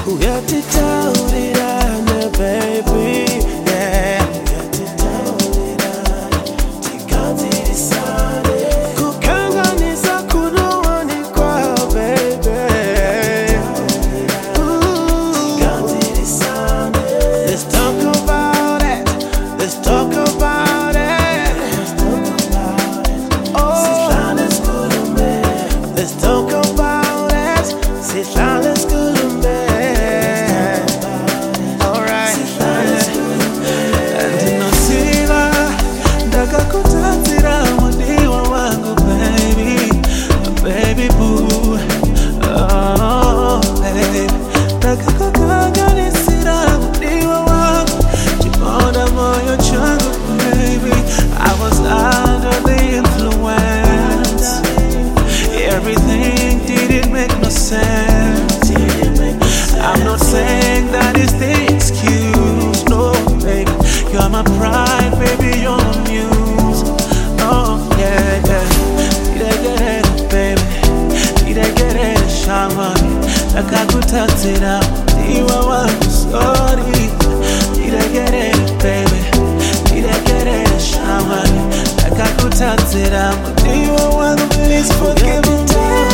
uyatitaurirana baby, yeah. Tikanzirisane kukanganisa kunowani kwa baby. Tikanzirisane, let's talk about it, let's talk about it. Let's talk about it. Sihlale sikhulume. Alright. Andinothika ndakakuthathira modiwa wangu baby, baby boo. Oh baby, ndakakukanganisira modiwa wangu chibonda moyo changu baby. I was under the influence. Everything didn't make no sense. I'm not saying that is the excuse. No, baby, you're my pride, baby, you're my muse. Oh, yeah, yeah. Did I get it, baby? Did I get it, shaman? Like I could touch it out. You are sorry. Did I get it, baby? Did I get it, shaman? Like I could touch it out. You are please forgive me.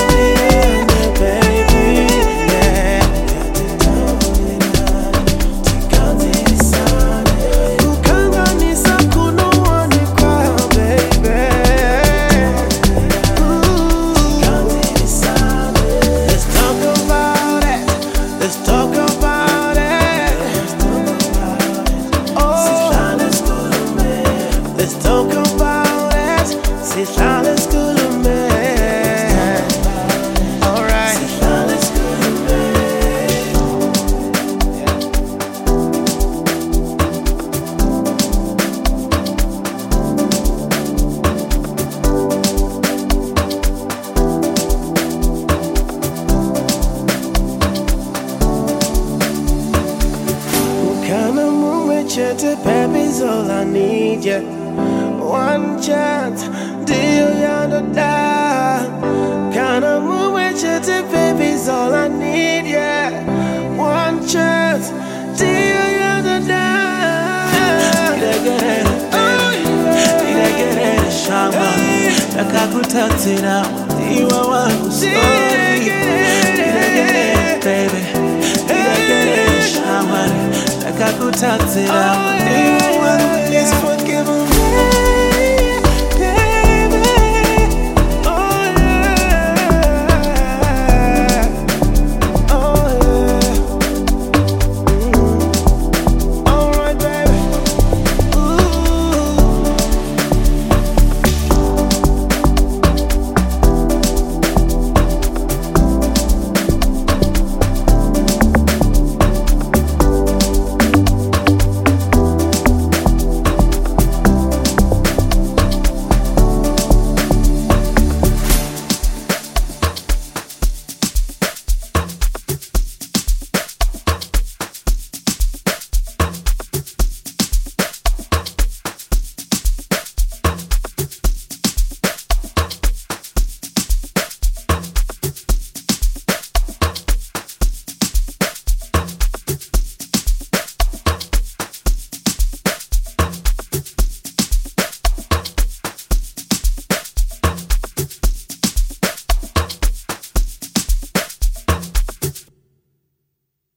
Baby's all I need, yeah. One chance, deal yonder down. Kinda move with you, baby's all I need, yeah. One chance, deal yonder down. Did I get it, baby? Did I get it, shaman? Like I could touch it out. You are one sorry. Did I get it, baby? Did I get it, shaman? Like I could touch it out.